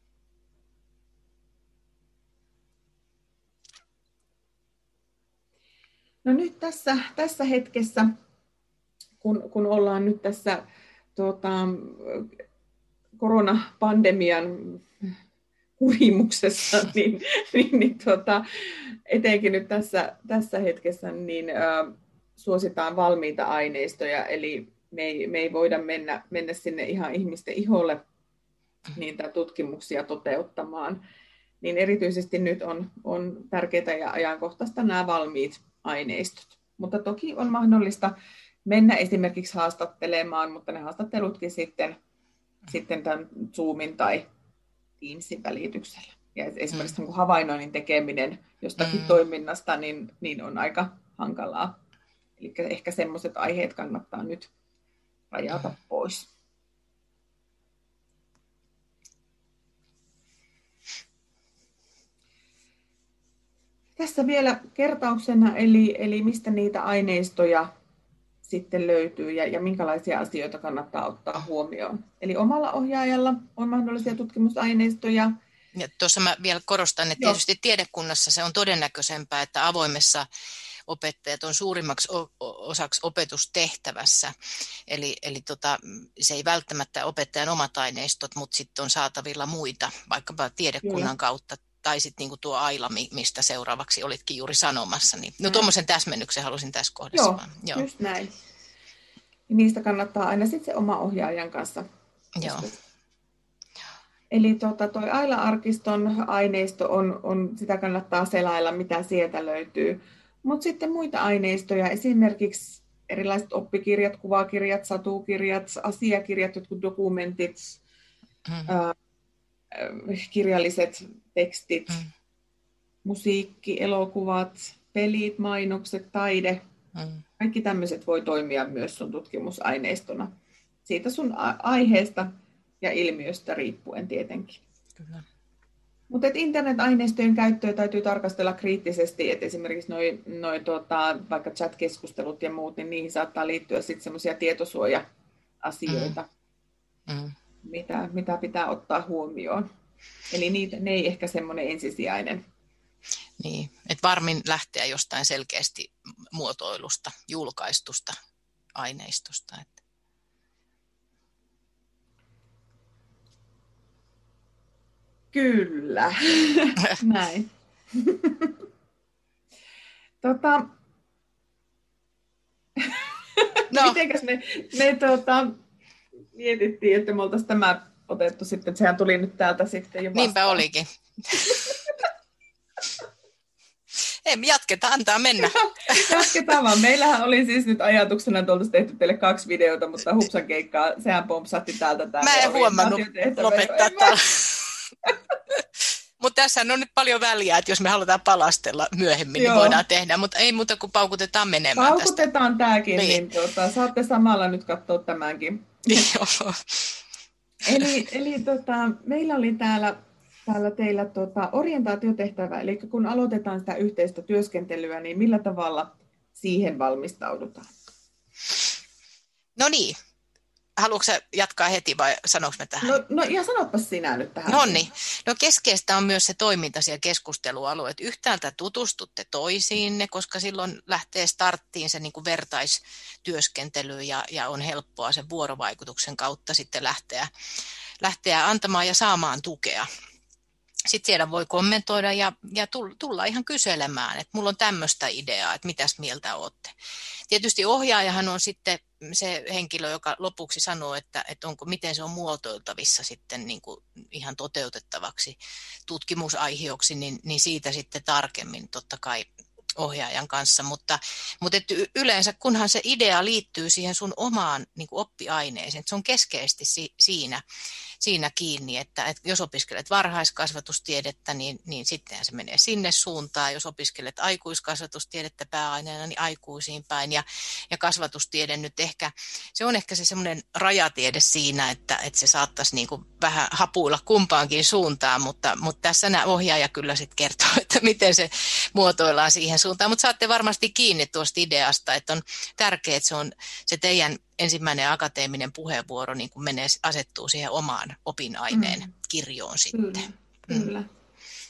No nyt tässä, tässä hetkessä, kun, kun ollaan nyt tässä tuota, koronapandemian kurimuksessa, niin, niin, niin tuota, etenkin nyt tässä, tässä hetkessä niin, ä, suositaan valmiita aineistoja, eli me ei, me ei voida mennä, mennä sinne ihan ihmisten iholle niitä tutkimuksia toteuttamaan. Niin erityisesti nyt on, on tärkeää ja ajankohtaista nämä valmiit aineistot. Mutta toki on mahdollista mennä esimerkiksi haastattelemaan, mutta ne haastattelutkin sitten, sitten tämän Zoomin tai Teamsin välityksellä. Ja Mm. esimerkiksi havainnoinnin tekeminen jostakin Mm. toiminnasta niin, niin on aika hankalaa. Eli ehkä semmoiset aiheet kannattaa nyt rajata Mm. pois. Tässä vielä kertauksena, eli, eli mistä niitä aineistoja sitten löytyy ja, ja minkälaisia asioita kannattaa ottaa huomioon. Eli omalla ohjaajalla on mahdollisia tutkimusaineistoja. Ja tuossa mä vielä korostan, että Joo. tietysti tiedekunnassa se on todennäköisempää, että avoimessa opettajat on suurimmaksi osaksi opetustehtävässä. Eli, eli tota, se ei välttämättä opettajan omat aineistot, mutta sitten on saatavilla muita, vaikkapa tiedekunnan Kyllä. kautta. Tai sitten niin kuin tuo Aila, mistä seuraavaksi olitkin juuri sanomassa. Niin, no tuommoisen täsmennyksen halusin tässä kohdassa. Joo, vaan. Joo. just näin. Niistä kannattaa aina sitten se oma ohjaajan kanssa. Joo. Eli tuota, toi Aila-arkiston aineisto on, on, sitä kannattaa selailla, mitä sieltä löytyy. Mutta sitten muita aineistoja, esimerkiksi erilaiset oppikirjat, kuvakirjat, satukirjat, asiakirjat, jotkut dokumentit, mm. ää, kirjalliset tekstit, mm. musiikki, elokuvat, pelit, mainokset, taide. Mm. Kaikki tämmöiset voi toimia myös sun tutkimusaineistona. Siitä sun aiheesta ja ilmiöstä riippuen tietenkin. Kyllä. Mutta internet-aineistojen käyttöä täytyy tarkastella kriittisesti, että esimerkiksi noi, noi, tota, vaikka chat-keskustelut ja muut, niin niihin saattaa liittyä sitten semmoisia tietosuoja-asioita, mm. Mm. Mitä, mitä pitää ottaa huomioon. Eli niitä, ne ei ehkä semmoinen ensisijainen. Niin, että varmin lähteä jostain selkeästi muotoilusta, julkaistusta aineistosta. Että. Kyllä, näin. tota, no. Mitenkäs me, me tota, mietittiin, että me oltaisiin tämä otettu sitten, sehän tuli nyt täältä sitten jo vastaan. Niinpä olikin. Ei, jatketaan, antaa mennä. Jatketaan vaan. Meillähän oli siis nyt ajatuksena, että oltaisiin tehty teille kaksi videota, mutta hupsan keikkaa, sehän pompsatti täältä tänne. Mä en huomannut lopettaa tällä. Mutta tässä on nyt paljon väliä, että jos me halutaan palastella myöhemmin, Joo. niin voidaan tehdä, mutta ei muuta kuin paukutetaan menemään Paukutetaan tästä. tämäkin, niin, niin tuota, saatte samalla nyt katsoa tämänkin. Joo. eli eli tota, meillä oli täällä, täällä teillä tota, orientaatiotehtävä, eli kun aloitetaan sitä yhteistä työskentelyä, niin millä tavalla siihen valmistaudutaan? No niin. Haluatko jatkaa heti vai sanoinko mä tähän? No, no ja sanopas sinä nyt tähän. No niin. No keskeistä on myös se toiminta siellä keskustelualueet. Yhtäältä tutustutte toisiinne, koska silloin lähtee starttiin se niin kuin vertaistyöskentely ja, ja on helppoa sen vuorovaikutuksen kautta sitten lähteä, lähteä antamaan ja saamaan tukea. Sitten siellä voi kommentoida ja, ja tulla ihan kyselemään, että mulla on tämmöistä ideaa, että mitäs mieltä olette. Tietysti ohjaajahan on sitten se henkilö, joka lopuksi sanoo, että, että onko, miten se on muotoiltavissa sitten niin kuin ihan toteutettavaksi tutkimusaiheoksi, niin, niin siitä sitten tarkemmin totta kai ohjaajan kanssa, mutta, mutta et yleensä kunhan se idea liittyy siihen sun omaan niin kuin oppiaineeseen, että se on keskeisesti si, siinä, siinä kiinni, että, että jos opiskelet varhaiskasvatustiedettä, niin, niin sittenhän se menee sinne suuntaan, jos opiskelet aikuiskasvatustiedettä pääaineena, niin aikuisiin päin, ja, ja kasvatustiede nyt ehkä, se on ehkä se semmoinen rajatiede siinä, että, että se saattaisi niin kuin vähän hapuilla kumpaankin suuntaan, mutta, mutta tässä nämä ohjaaja kyllä sitten kertoo, että miten se muotoillaan siihen suuntaan, mutta saatte varmasti kiinni tuosta ideasta, että on tärkeää, että se on se teidän ensimmäinen akateeminen puheenvuoro niin kuin menee, asettuu siihen omaan opinaineen mm. kirjoon sitten. Kyllä, kyllä. Mm.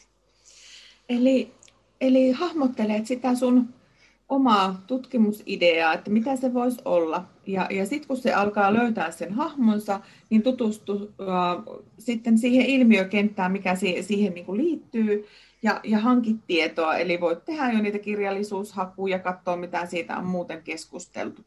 Eli, eli hahmottelet sitä sun omaa tutkimusideaa, että mitä se voisi olla. Ja, ja sitten kun se alkaa löytää sen hahmonsa, niin tutustuu uh, sitten siihen ilmiökenttään, mikä siihen, siihen niin kuin liittyy, ja, ja hankit tietoa. Eli voit tehdä jo niitä kirjallisuushakuja ja katsoa, mitä siitä on muuten keskusteltu.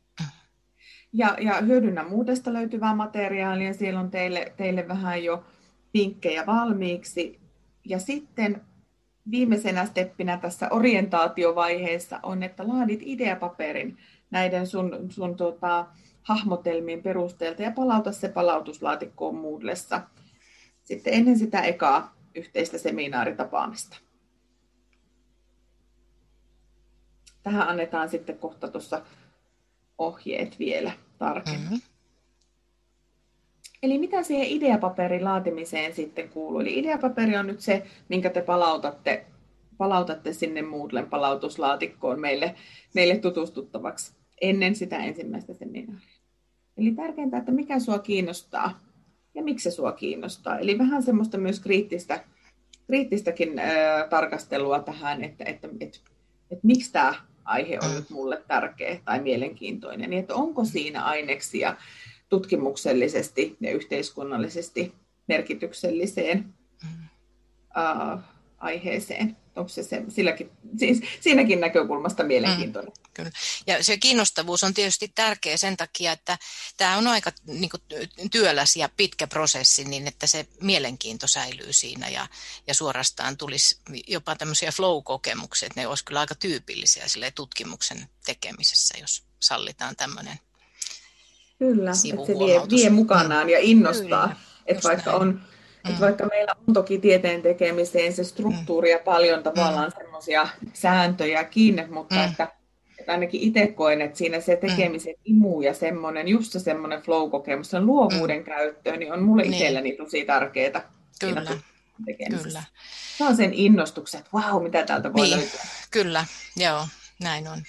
Ja, ja hyödynnä muutesta löytyvää materiaalia. Siellä on teille, teille vähän jo vinkkejä valmiiksi. Ja sitten viimeisenä steppinä tässä orientaatiovaiheessa on, että laadit ideapaperin näiden sun, sun tota, hahmotelmien perusteelta ja palauta se palautuslaatikkoon Moodlessa. Sitten ennen sitä ekaa yhteistä seminaaritapaamista. Tähän annetaan sitten kohta tuossa ohjeet vielä tarkemmin. Mm-hmm. Eli mitä siihen ideapaperin laatimiseen sitten kuuluu? Eli ideapaperi on nyt se, minkä te palautatte, palautatte sinne Moodlen palautuslaatikkoon meille, meille tutustuttavaksi ennen sitä ensimmäistä seminaaria. Eli tärkeintä, että mikä sua kiinnostaa ja miksi se sua kiinnostaa. Eli vähän semmoista myös kriittistä, kriittistäkin ää, tarkastelua tähän, että, että, että, että miksi tämä aihe on nyt mulle tärkeä tai mielenkiintoinen. Niin että onko siinä aineksia tutkimuksellisesti ja yhteiskunnallisesti merkitykselliseen uh, aiheeseen. Onko se, se silläkin, siis siinäkin näkökulmasta mielenkiintoinen? Mm, kyllä. Ja se kiinnostavuus on tietysti tärkeä sen takia, että tämä on aika niin kuin, työläs ja pitkä prosessi, niin että se mielenkiinto säilyy siinä ja, ja suorastaan tulisi jopa tämmöisiä flow-kokemuksia, että ne olisi kyllä aika tyypillisiä tutkimuksen tekemisessä, jos sallitaan tämmöinen. Kyllä, että se vie, vie mukanaan ja innostaa, Kyllä, että vaikka, on, mm. että vaikka meillä on toki tieteen tekemiseen se struktuuri ja paljon tavallaan mm. semmoisia sääntöjä kiinni, mutta mm. että, että ainakin itse koen, että siinä se tekemisen mm. imu ja semmoinen, just se semmoinen flow-kokemus, sen luovuuden mm. käyttö, niin on mulle niin. itselläni tosi tärkeää. Kyllä, Kyllä. Saa sen innostuksen, että vau, mitä täältä voi niin. löytyä. Kyllä, joo, näin on.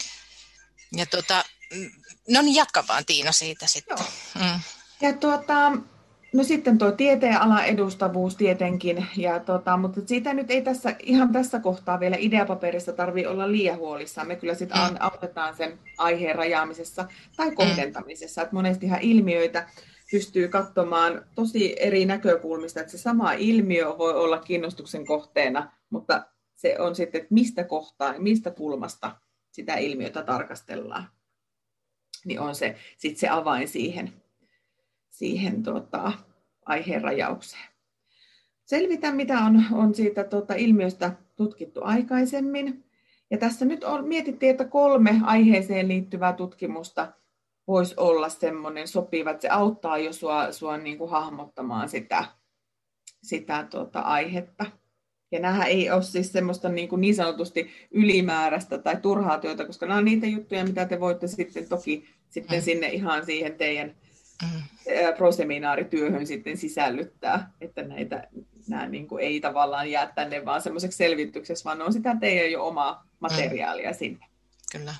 Ja tota... No niin, jatka vaan Tiina siitä sitten. Mm. Ja tuota, no sitten tuo tieteenalan edustavuus tietenkin, ja tuota, mutta siitä nyt ei tässä, ihan tässä kohtaa vielä ideapaperissa tarvitse olla liian huolissaan. Me kyllä sitten mm. autetaan sen aiheen rajaamisessa tai kohdentamisessa, mm. että monestihan ilmiöitä pystyy katsomaan tosi eri näkökulmista, että se sama ilmiö voi olla kiinnostuksen kohteena, mutta se on sitten, että mistä kohtaa, mistä kulmasta sitä ilmiötä tarkastellaan. Niin on se, sit se avain siihen, siihen tota, aiheen rajaukseen. Selvitä, mitä on, on siitä tota, ilmiöstä tutkittu aikaisemmin. Ja tässä nyt on, mietittiin, että kolme aiheeseen liittyvää tutkimusta voisi olla semmoinen sopiva, että se auttaa jo sua, sua niin kuin hahmottamaan sitä, sitä tota, aihetta. Ja nämä ei ole siis semmoista niin, kuin niin sanotusti ylimääräistä tai turhaa työtä, koska nämä on niitä juttuja, mitä te voitte sitten toki sitten mm. sinne ihan siihen teidän mm. proseminaarityöhön sitten sisällyttää, että näitä nämä niin kuin ei tavallaan jää tänne vaan semmoiseksi selvitykseksi, vaan on sitä teidän jo omaa materiaalia mm. sinne. Kyllä.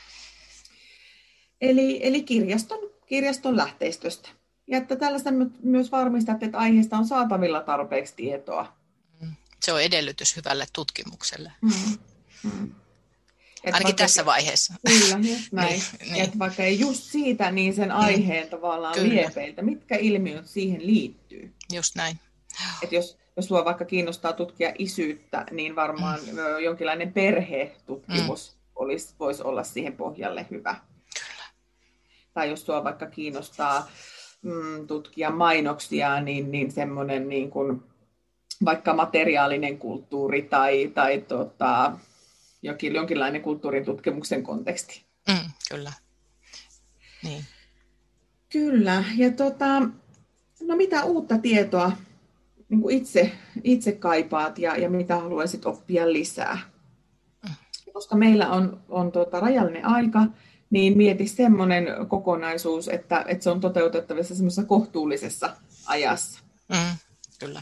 Eli, eli kirjaston, kirjaston lähteistöstä. Ja että tällaista myös varmistatte, että aiheesta on saatavilla tarpeeksi tietoa. Se on edellytys hyvälle tutkimukselle. Mm. Mm. Ainakin vaikka, tässä vaiheessa. Kyllä, just näin. niin, niin. Että vaikka ei just siitä, niin sen aiheen tavallaan Kyllä. liepeiltä, mitkä ilmiöt siihen liittyy. Just näin. Että jos, jos sua vaikka kiinnostaa tutkia isyyttä, niin varmaan mm. jonkinlainen perhetutkimus mm. olisi, voisi olla siihen pohjalle hyvä. Kyllä. Tai jos sua vaikka kiinnostaa mm, tutkia mainoksia, niin, niin semmoinen niin kuin vaikka materiaalinen kulttuuri tai, tai tota, jokin, jonkinlainen kulttuurin tutkimuksen konteksti. Mm, kyllä. Niin. Kyllä. Ja tota, no mitä uutta tietoa niin kuin itse, itse kaipaat ja, ja mitä haluaisit oppia lisää? Mm. Koska meillä on, on tota rajallinen aika, niin mieti semmoinen kokonaisuus, että, että se on toteutettavissa semmoisessa kohtuullisessa ajassa. Mm, kyllä.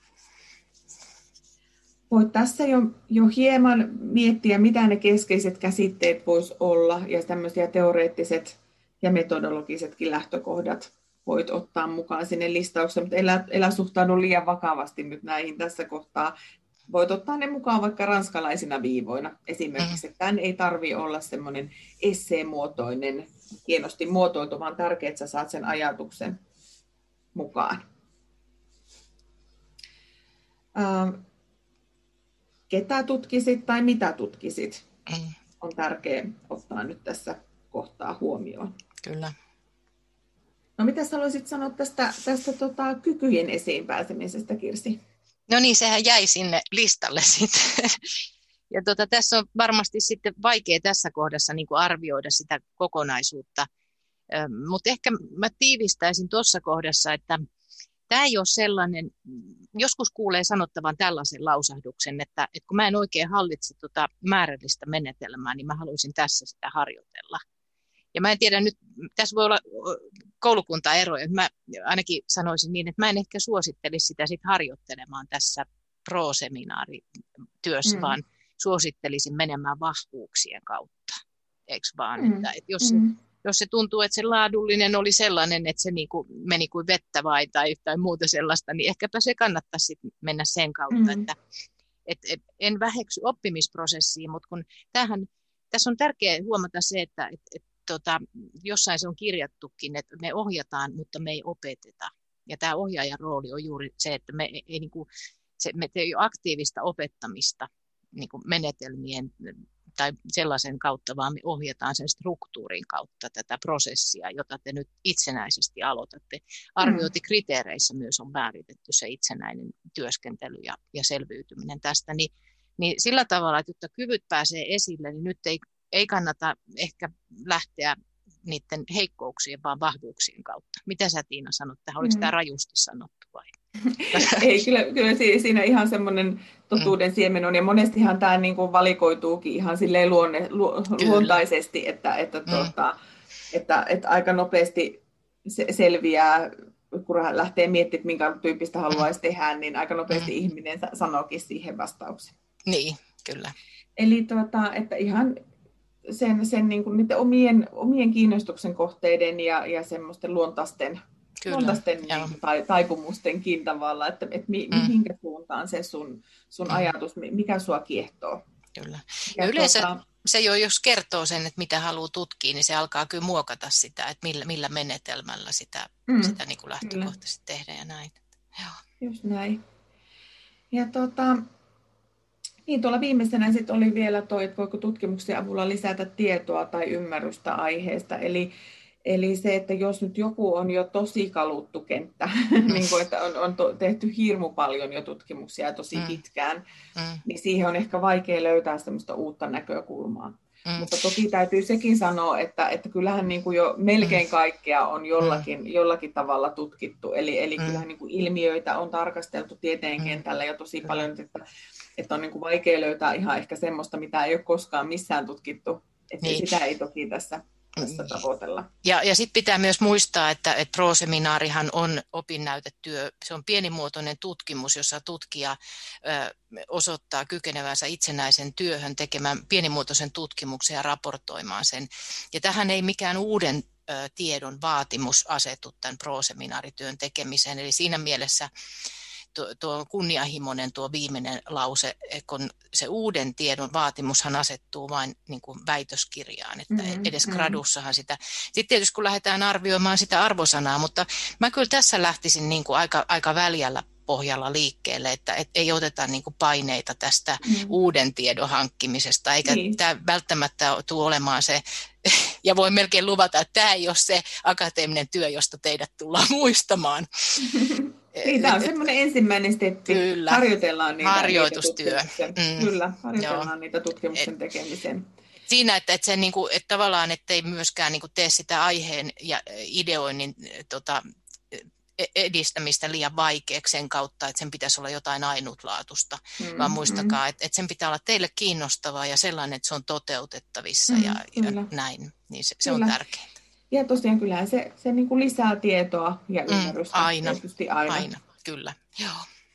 Voit tässä jo, jo hieman miettiä, mitä ne keskeiset käsitteet voisi olla, ja tämmöisiä teoreettiset ja metodologisetkin lähtökohdat voit ottaa mukaan sinne listaukseen, mutta elä, elä suhtaudu liian vakavasti nyt näihin tässä kohtaa. Voit ottaa ne mukaan vaikka ranskalaisina viivoina esimerkiksi. Mm. Tämän ei tarvitse olla semmoinen esseemuotoinen, hienosti muotoiltu, vaan tärkeää, että sä saat sen ajatuksen mukaan. Ähm. Ketä tutkisit tai mitä tutkisit, mm. on tärkeää ottaa nyt tässä kohtaa huomioon. Kyllä. No mitä haluaisit sanoa tästä, tästä tota, kykyjen esiin pääsemisestä, Kirsi? No niin, sehän jäi sinne listalle sitten. Ja tota, tässä on varmasti sitten vaikea tässä kohdassa niin kuin arvioida sitä kokonaisuutta. Mutta ehkä mä tiivistäisin tuossa kohdassa, että tämä ei ole sellainen joskus kuulee sanottavan tällaisen lausahduksen, että, että kun mä en oikein hallitse tuota määrällistä menetelmää, niin mä haluaisin tässä sitä harjoitella. Ja mä en tiedä nyt, tässä voi olla koulukuntaeroja. Mä ainakin sanoisin niin, että mä en ehkä suosittelisi sitä sit harjoittelemaan tässä pro-seminaarityössä, mm. vaan suosittelisin menemään vahvuuksien kautta. Eikö vaan? Mm. Että, että jos, mm. jos se tuntuu, että se laadullinen oli sellainen, että se niin kuin meni kuin vettä vai tai, tai muuta sellaista, niin ehkäpä se kannattaisi mennä sen kautta, mm. että et, et, en väheksy oppimisprosessia, mutta kun tämähän, tässä on tärkeää huomata se, että et, et, tota, jossain se on kirjattukin, että me ohjataan, mutta me ei opeteta. Ja tämä ohjaajan rooli on juuri se, että me ei, ei niin kuin, se, me ei ole aktiivista opettamista niin kuin menetelmien tai sellaisen kautta, vaan me ohjataan sen struktuurin kautta tätä prosessia, jota te nyt itsenäisesti aloitatte. Arviointikriteereissä myös on määritetty se itsenäinen työskentely ja, ja selviytyminen tästä. Ni, niin sillä tavalla, että jotta kyvyt pääsee esille, niin nyt ei, ei kannata ehkä lähteä niiden heikkouksien, vaan vahvuuksien kautta. Mitä sä, Tiina, sanot tähän? Oliko mm. tämä rajusti sanottu vai? Ei, kyllä, kyllä siinä ihan semmoinen totuuden mm. siemen on, ja monestihan tämä niin kuin valikoituukin ihan silleen luonne, lu, luontaisesti, että, että, mm. tuota, että, että aika nopeasti se selviää, kun lähtee miettimään, minkä tyyppistä haluaisi tehdä, niin aika nopeasti mm. ihminen sanookin siihen vastauksen. Niin, kyllä. Eli tuota, että ihan sen, sen niin kuin niiden omien, omien kiinnostuksen kohteiden ja, ja semmoisten luontaisten luontaisten niin, tai, taipumustenkin tavalla, että, että mi, mm. mihinkä suuntaan se sun, sun mm. ajatus, mikä sua kiehtoo. Kyllä. Ja yleensä tuota, se jo, jos kertoo sen, että mitä haluaa tutkia, niin se alkaa kyllä muokata sitä, että millä, millä menetelmällä sitä, mm. sitä niin kuin lähtökohtaisesti kyllä. tehdä ja näin. Joo. Just näin. Ja tota, niin tuolla viimeisenä sit oli vielä toi, että voiko tutkimuksen avulla lisätä tietoa tai ymmärrystä aiheesta, eli Eli se, että jos nyt joku on jo tosi kaluttu kenttä, mm. niin kuin, että on, on to, tehty hirmu paljon jo tutkimuksia tosi mm. pitkään, mm. niin siihen on ehkä vaikea löytää semmoista uutta näkökulmaa. Mm. Mutta toki täytyy sekin sanoa, että, että kyllähän niin kuin jo melkein kaikkea on jollakin, mm. jollakin tavalla tutkittu. Eli, eli mm. kyllähän niin kuin ilmiöitä on tarkasteltu tieteen kentällä jo tosi paljon, että, että on niin kuin vaikea löytää ihan ehkä semmoista, mitä ei ole koskaan missään tutkittu. Että niin. Sitä ei toki tässä... tavoitella. Ja, ja sitten pitää myös muistaa, että, että pro-seminaarihan on opinnäytetyö. Se on pienimuotoinen tutkimus, jossa tutkija ö, osoittaa kykenevänsä itsenäisen työhön tekemään pienimuotoisen tutkimuksen ja raportoimaan sen. Ja tähän ei mikään uuden ö, tiedon vaatimus asetu tämän pro-seminaarityön tekemiseen. Eli siinä mielessä tuo, tuo kunnianhimoinen tuo viimeinen lause, kun se uuden tiedon vaatimushan asettuu vain niin kuin väitöskirjaan, että mm-hmm. edes gradussahan sitä. Sitten tietysti kun lähdetään arvioimaan sitä arvosanaa, mutta mä kyllä tässä lähtisin niin kuin aika, aika väljällä pohjalla liikkeelle, että et ei oteta niin kuin paineita tästä mm. uuden tiedon hankkimisesta, eikä niin. Tämä välttämättä tule olemaan se, ja voin melkein luvata, että tämä ei ole se akateeminen työ, josta teidät tullaan muistamaan. Niin, tämä on semmoinen ensimmäinen steppi. Kyllä. Harjoitellaan niitä, Harjoitustyö. Niitä mm. Kyllä, harjoitellaan Joo. niitä tutkimuksen tekemisen. Siinä, että, että, se, niin kuin, että tavallaan ettei myöskään niin kuin tee sitä aiheen ja ideoinnin tota, edistämistä liian vaikeaksi sen kautta, että sen pitäisi olla jotain ainutlaatuista, mm, vaan muistakaa, mm. että, että sen pitää olla teille kiinnostavaa ja sellainen, että se on toteutettavissa mm, ja, ja näin, niin se, se on tärkeintä. Ja tosiaan kyllähän se, se niin kuin lisää tietoa ja ymmärrystä. Mm, aina, aina, aina, kyllä, joo.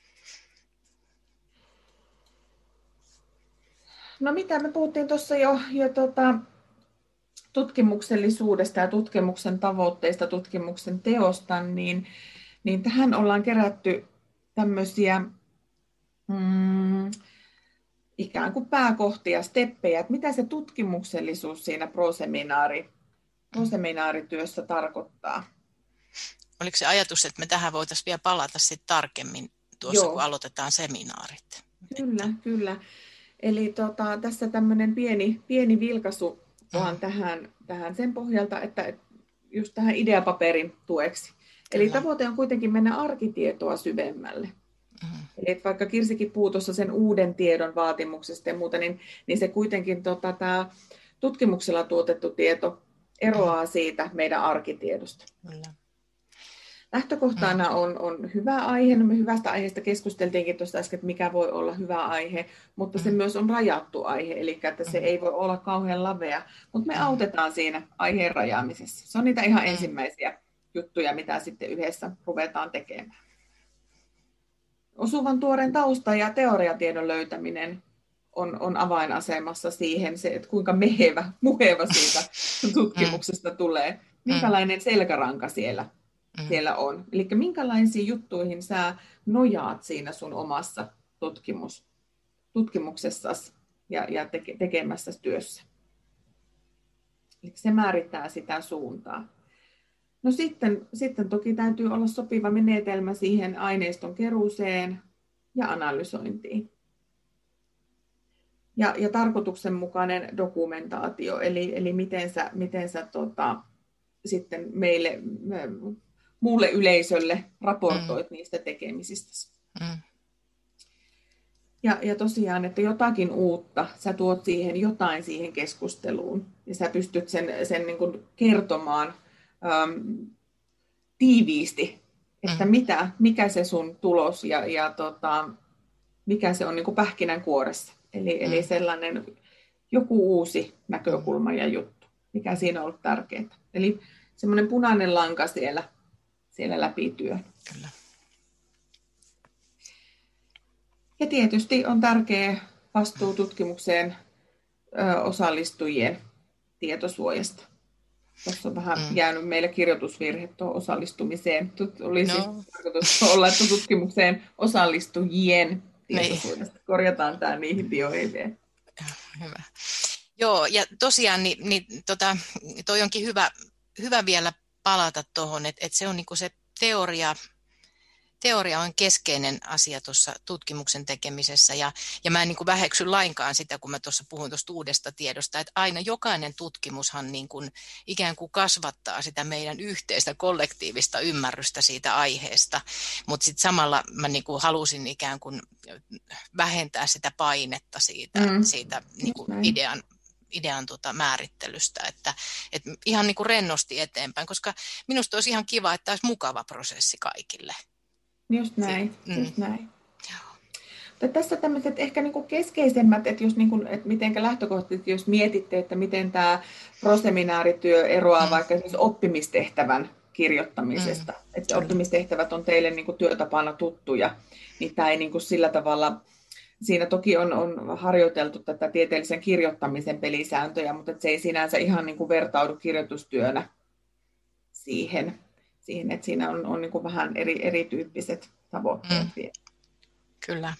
No mitä me puhuttiin tuossa jo, jo tota, tutkimuksellisuudesta ja tutkimuksen tavoitteista, tutkimuksen teosta, niin, niin tähän ollaan kerätty tämmöisiä mm, ikään kuin pääkohtia, steppejä, että mitä se tutkimuksellisuus siinä pro-seminaari, pro-seminaarityössä tarkoittaa. Oliko se ajatus, että me tähän voitaisiin vielä palata sitten tarkemmin tuossa, Joo. kun aloitetaan seminaarit? Kyllä, että... kyllä. Eli tota, tässä tämmöinen pieni, pieni vilkaisu vaan mm. tähän, tähän sen pohjalta, että just tähän ideapaperin tueksi. Eli Kyllä. tavoite on kuitenkin mennä arkitietoa syvemmälle. Mm. Eli että vaikka Kirsikin puhuu tuossa sen uuden tiedon vaatimuksesta ja muuta, niin, niin se kuitenkin tota, tämä tutkimuksella tuotettu tieto eroaa mm. siitä meidän arkitiedosta. Kyllä. Mm. Lähtökohtana on, on hyvä aihe, no me hyvästä aiheesta keskusteltiinkin tuosta äsken, että mikä voi olla hyvä aihe, mutta se Mm. myös on rajattu aihe, eli että se Mm. ei voi olla kauhean lavea, mutta me Mm. autetaan siinä aiheen rajaamisessa. Se on niitä ihan Mm. ensimmäisiä juttuja, mitä sitten yhdessä ruvetaan tekemään. Osuvan tuoreen tausta- ja teoriatiedon löytäminen on, on avainasemassa siihen, se, että kuinka mehevä, muheva siitä Mm. tutkimuksesta tulee, Mm. minkälainen selkäranka siellä, Mm. siellä on. Eli minkälaisiin juttuihin sä nojaat siinä sun omassa tutkimus, tutkimuksessasi ja, ja teke, tekemässä työssä. Eli se määrittää sitä suuntaa. No sitten, sitten toki täytyy olla sopiva menetelmä siihen aineiston keruuseen ja analysointiin. Ja, ja tarkoituksenmukainen dokumentaatio, eli, eli miten sä, miten sä tota, sitten meille, muulle yleisölle raportoit mm. niistä tekemisistä. Mm. Ja, ja tosiaan, että jotakin uutta, sä tuot siihen jotain siihen keskusteluun, ja sä pystyt sen, sen niin kuin kertomaan äm, tiiviisti, että Mm. mitä, mikä se sun tulos ja, ja tota, mikä se on niin kuin pähkinänkuoressa. Eli, mm. eli sellainen joku uusi näkökulma ja juttu, mikä siinä on ollut tärkeää. Eli semmoinen punainen lanka siellä, siellä läpi työn. Kyllä. Ja tietysti on tärkeä vastuu tutkimukseen ö, osallistujien tietosuojasta. Tuossa on vähän mm. jäänyt meille kirjoitusvirhe tuohon osallistumiseen. Tut, olisi no. tarkoitus olla, että tutkimukseen osallistujien tietosuojasta. Niin. Korjataan tämä niihin bioihin. Hyvä. Joo, ja tosiaan niin, niin, tota, toi onkin hyvä, hyvä vielä palata tuohon, että, että se on niinku se teoria, teoria on keskeinen asia tuossa tutkimuksen tekemisessä, ja, ja mä en niinku väheksy lainkaan sitä, kun mä tuossa puhuin tuosta uudesta tiedosta, että aina jokainen tutkimushan niin kuin ikään kuin kasvattaa sitä meidän yhteistä kollektiivista ymmärrystä siitä aiheesta, mutta sitten samalla mä niinku halusin ikään kuin vähentää sitä painetta siitä, mm. siitä niinku idean, idean tota määrittelystä, että, että ihan niinku rennosti eteenpäin, koska minusta olisi ihan kiva, että olisi mukava prosessi kaikille. Just näin, mm. just näin. Mutta tässä tämmöiset ehkä niinku keskeisemmät, että jos niinku, että mitenkä lähtökohtaisesti, jos mietitte, että miten tämä proseminaarityö eroaa mm. vaikka siis oppimistehtävän kirjoittamisesta, mm. että oppimistehtävät on teille niinku työtapana tuttuja, niin tämä ei niinku sillä tavalla, siinä toki on, on harjoiteltu tätä tieteellisen kirjoittamisen pelisääntöjä, mutta se ei sinänsä ihan niinku vertaudu kirjoitustyönä siihen. Siihen, että siinä on, on niin kuin vähän eri, erityyppiset tavoitteet. Mm. Kyllä.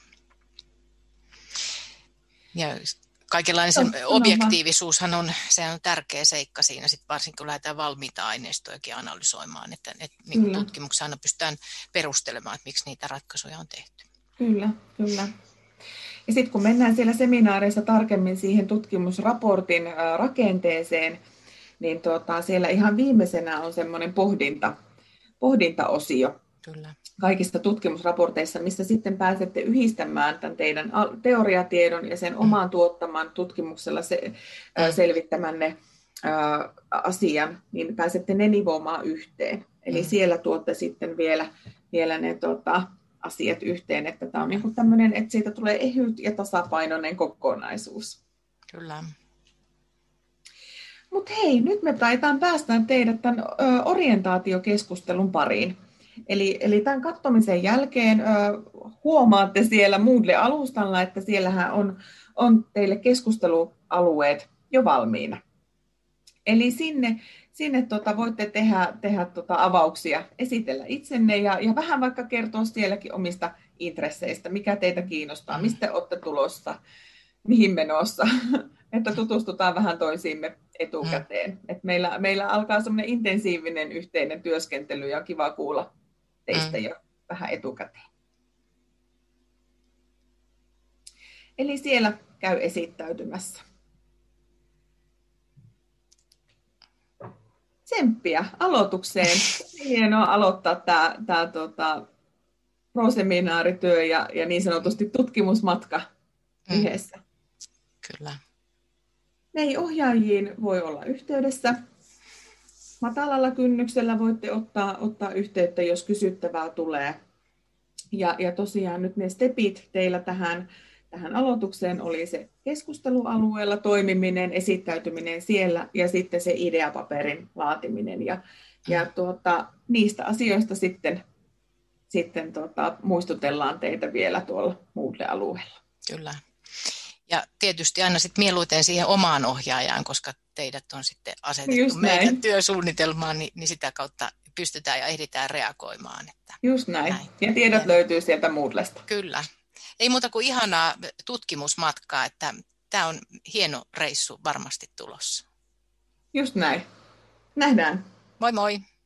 Ja kaikenlainen sen objektiivisuushan on, se on tärkeä seikka siinä, sit varsinkin kun lähdetään valmiita aineistojakin analysoimaan, että, että niin tutkimuksessa aina pystytään perustelemaan, että miksi niitä ratkaisuja on tehty. Kyllä, kyllä. Ja sitten kun mennään siellä seminaareissa tarkemmin siihen tutkimusraportin rakenteeseen, niin tuota, siellä ihan viimeisenä on semmoinen pohdinta, pohdintaosio Kyllä. kaikista tutkimusraporteissa, missä sitten pääsette yhdistämään tämän teidän teoriatiedon ja sen mm. omaan tuottaman tutkimuksella se, mm. selvittämänne ää, asian, niin pääsette ne nivoamaan yhteen. Eli mm. siellä tuotte sitten vielä, vielä ne tota, asiat yhteen, että tämä on niin tämmöinen, että siitä tulee ehyt ja tasapainoinen kokonaisuus. Kyllä. Mutta hei, nyt me taitaan päästään teidät tämän ö, orientaatiokeskustelun pariin. Eli, eli tämän katsomisen jälkeen ö, huomaatte siellä Moodle-alustalla, että siellähän on, on teille keskustelualueet jo valmiina. Eli sinne, sinne tota, voitte tehdä, tehdä tota avauksia, esitellä itsenne ja, ja vähän vaikka kertoa sielläkin omista intresseistä, mikä teitä kiinnostaa, mistä olette tulossa, mihin menossa. Että tutustutaan vähän toisiimme etukäteen. Mm. Et meillä, meillä alkaa semmoinen intensiivinen yhteinen työskentely ja kiva kuulla teistä mm. jo vähän etukäteen. Eli siellä käy esittäytymässä. Tsemppiä aloitukseen. Hienoa aloittaa tämä, tämä tota, proseminaarityö ja, ja niin sanotusti tutkimusmatka mm. yhdessä. Kyllä. Meihin ohjaajiin voi olla yhteydessä. matalalla kynnyksellä voitte ottaa, ottaa yhteyttä, jos kysyttävää tulee. Ja, ja tosiaan nyt ne stepit teillä tähän, tähän aloitukseen oli se keskustelualueella toimiminen, esittäytyminen siellä ja sitten se ideapaperin laatiminen. Ja, ja tuota, niistä asioista sitten, sitten tuota, muistutellaan teitä vielä tuolla Moodle-alueella. Kyllä. Ja tietysti aina sitten mieluiten siihen omaan ohjaajaan, koska teidät on sitten asetettu Just meidän näin. työsuunnitelmaan, niin, niin sitä kautta pystytään ja ehditään reagoimaan. Että Just näin. näin. Ja tiedot ja, löytyy sieltä Moodlesta. Kyllä. Ei muuta kuin ihanaa tutkimusmatkaa, että tämä on hieno reissu varmasti tulossa. Just näin. Nähdään. Moi moi!